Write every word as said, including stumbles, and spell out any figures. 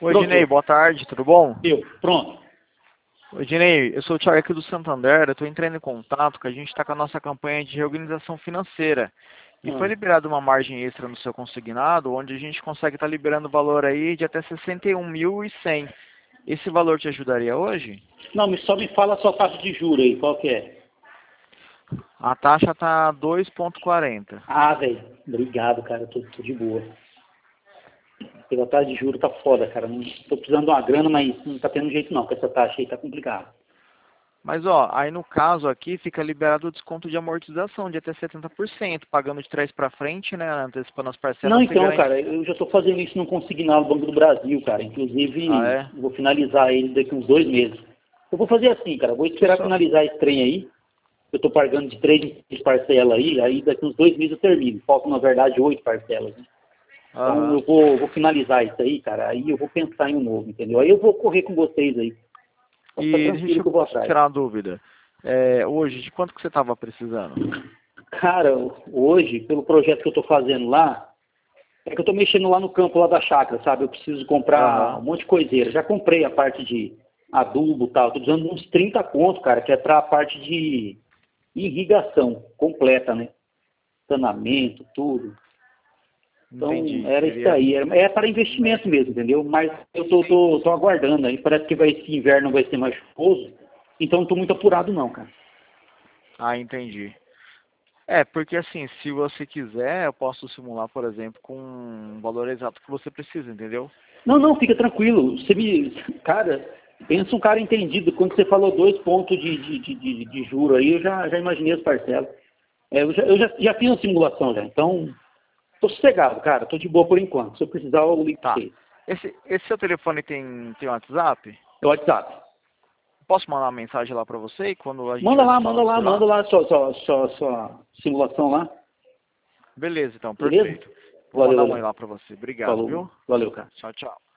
Oi, Dinei, boa tarde, tudo bom? Eu, pronto. Oi, Dinei, eu sou o Thiago aqui do Santander, eu estou entrando em contato que a gente está com a nossa campanha de reorganização financeira. E Hum. foi liberada uma margem extra no seu consignado, onde a gente consegue estar liberando o valor aí de até sessenta e um mil e cem. Esse valor te ajudaria hoje? Não, me- só me fala a sua taxa de juros aí, qual que é? A taxa está dois ponto quarenta. Ah, velho, obrigado, cara, tô, tô de boa. Pela taxa de juros tá foda, cara. Não tô precisando de uma grana, mas não tá tendo jeito não, com essa taxa aí tá complicado. Mas ó, aí no caso aqui fica liberado o desconto de amortização de até setenta por cento, pagando de trás para frente, né, antecipando as parcelas. Não, Você então, garante... cara, eu já tô fazendo isso no consignado do Banco do Brasil, cara. Ah, Inclusive, é? eu vou finalizar ele daqui uns dois meses. Eu vou fazer assim, cara, vou esperar Só... finalizar esse trem aí. Eu tô pagando de três em três parcelas aí, aí daqui uns dois meses eu termino. Faltam, na verdade, oito parcelas, né? Então Aham. eu vou, vou finalizar isso aí, cara, aí eu vou pensar em um novo, entendeu? Aí eu vou correr com vocês aí. Pode ficar E deixa tranquilo que eu eu vou atrás. tirar uma dúvida. É, hoje, de quanto que você estava precisando? Cara, hoje, pelo projeto que eu tô fazendo lá, é que eu tô mexendo lá no campo lá da chácara, sabe? Eu preciso comprar Aham. um monte de coiseira. Já comprei a parte de adubo e tal. Tô precisando de uns trinta conto, cara, que é pra parte de irrigação completa, né? Saneamento, tudo. Então, Entendi. era isso Seria... aí. É, é para investimento mesmo, entendeu? Mas eu tô, tô, tô aguardando aí. Parece que vai, esse inverno vai ser mais chuvoso. Então, não tô muito apurado, não, cara. Ah, entendi. É, porque assim, se você quiser, eu posso simular, por exemplo, com um valor exato que você precisa, entendeu? Não, não, fica tranquilo. Você me. Cara, pensa um cara entendido. Quando você falou dois pontos de, de, de, de, de juro aí, eu já, já imaginei as parcelas. É, eu já, eu já, já fiz uma simulação já. Então, tô sossegado, cara. Tô de boa por enquanto. Se eu precisar, eu ligo pra Tá. você. Esse, esse seu telefone tem, tem WhatsApp? É o WhatsApp. Posso mandar uma mensagem lá pra você e quando a gente Manda estiver lá, se manda falando lá, por lá? manda lá sua, sua, sua, sua simulação lá. Beleza, então, Beleza? perfeito. Vou Valeu, mandar um oi valeu. lá pra você. Obrigado, Falou. viu? Valeu, cara. Tchau, tchau.